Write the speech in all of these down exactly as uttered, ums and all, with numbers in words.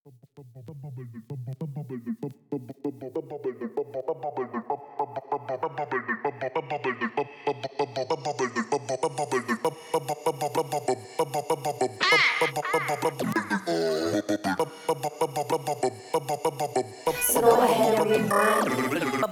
So go ahead and rewind.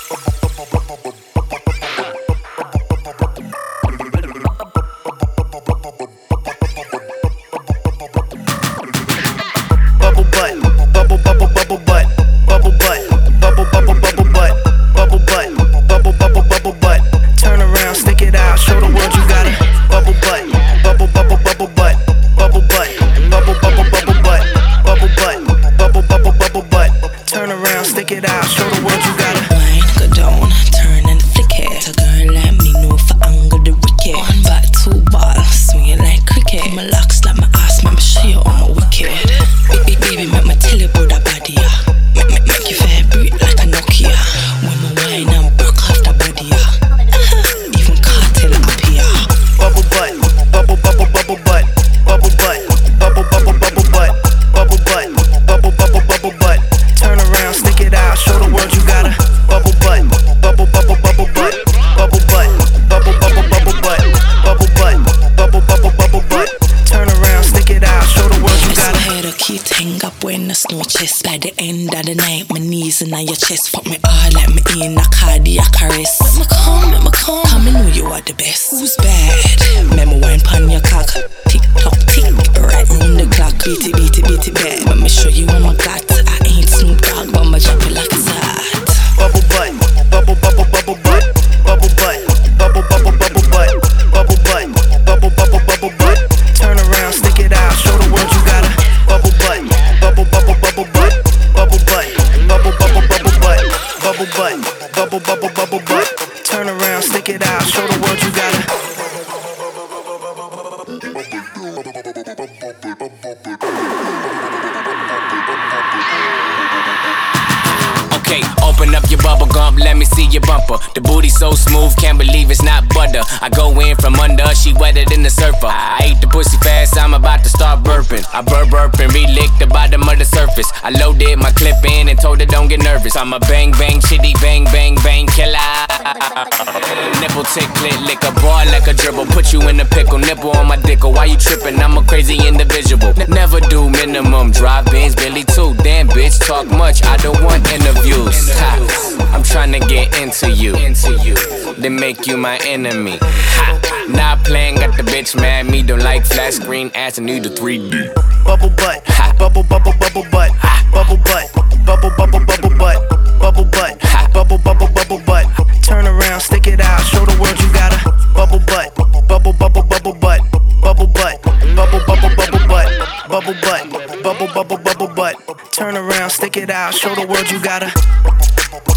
Bubble butt, bubble bubble bubble butt, bubble butt, bubble bubble bubble butt, bubble butt, bubble bubble bubble butt. Turn around, stick it out, show the world you got it. Bubble butt, bubble bubble bubble butt, bubble butt, bubble bubble bubble butt, bubble butt, bubble bubble bubble butt. Turn around, stick it out, show the world you got it. Wine, go down, turn and flick it. A girl like me know for angle the wicket. One back, two ball, swing it like cricket. My locks like my ass, make me show you all my wicked. Baby, baby, make me tell you about that body, yeah. Make, make, make you vibrate like a Nokia. When my wine and broke off the body, yeah. Even cartel up here. Bubble butt, bubble bubble bubble butt, bubble butt, bubble bubble bubble butt, bubble butt, bubble bubble bubble butt. Turn around, stick it out, show the world you got it. Bubble butt, bubble bubble bubble butt, bubble butt, bubble bubble bubble butt, bubble butt, bubble bubble bubble butt. Turn around, stick it out, show the world you got it. Head a key hang up when the snow chest. By the end of the night, my knees in your chest. Fuck me all like me in a cardiac arrest. Make me come, make me come. Come and know you are the best. Who's bad? Remember wine pan your cock. Tick tock tick, right round the clock. Beat it, beat it, beat it back. Let me show you what my got. I ain't Snoop Dogg, but I'ma drop it like it's hot. Bubble butt, bubble bubble bubble butt, bubble butt, bubble bubble bubble butt, bubble butt, bubble bubble bubble butt. Turn around, stick it out, show the world you got it. Bubble butt, bubble bubble bubble butt, bubble butt, bubble bubble bubble butt, bubble butt, bubble bubble bubble butt. Turn around, stick it out, show the world you got it. Okay, open up your bubble gum, let me see your bumper. The booty so smooth, can't believe it's not butter. I go in from under, she wetter than the surfer. I ate the pussy fast, I'm about to start burping. I burp burp and re-lick the bottom of the surface. I loaded my clip in and told her don't get nervous. I'm a bang bang chitty bang bang bang killer. Nipple tick lit, lick a ball like a dribble. Put you in a pickle, nipple on my dickle. Why you tripping? I'm a crazy individual. N- Never do minimum, drive-ins, Billy too. Damn bitch, talk much, I don't want interviews. Ha, I'm tryna get into you, then make you my enemy. Ha, not playing, got the bitch mad. Me don't like flat screen ass and need a three D. Bubble butt, bubble bubble bubble butt, bubble butt, bubble bubble bubble butt, bubble butt, bubble bubble bubble butt. Turn around, stick it out, show the world you got it. Bubble butt, bubble bubble bubble butt, bubble butt, bubble bubble bubble butt, bubble butt, bubble bubble bubble butt. Turn around, stick it out, show the world you got it.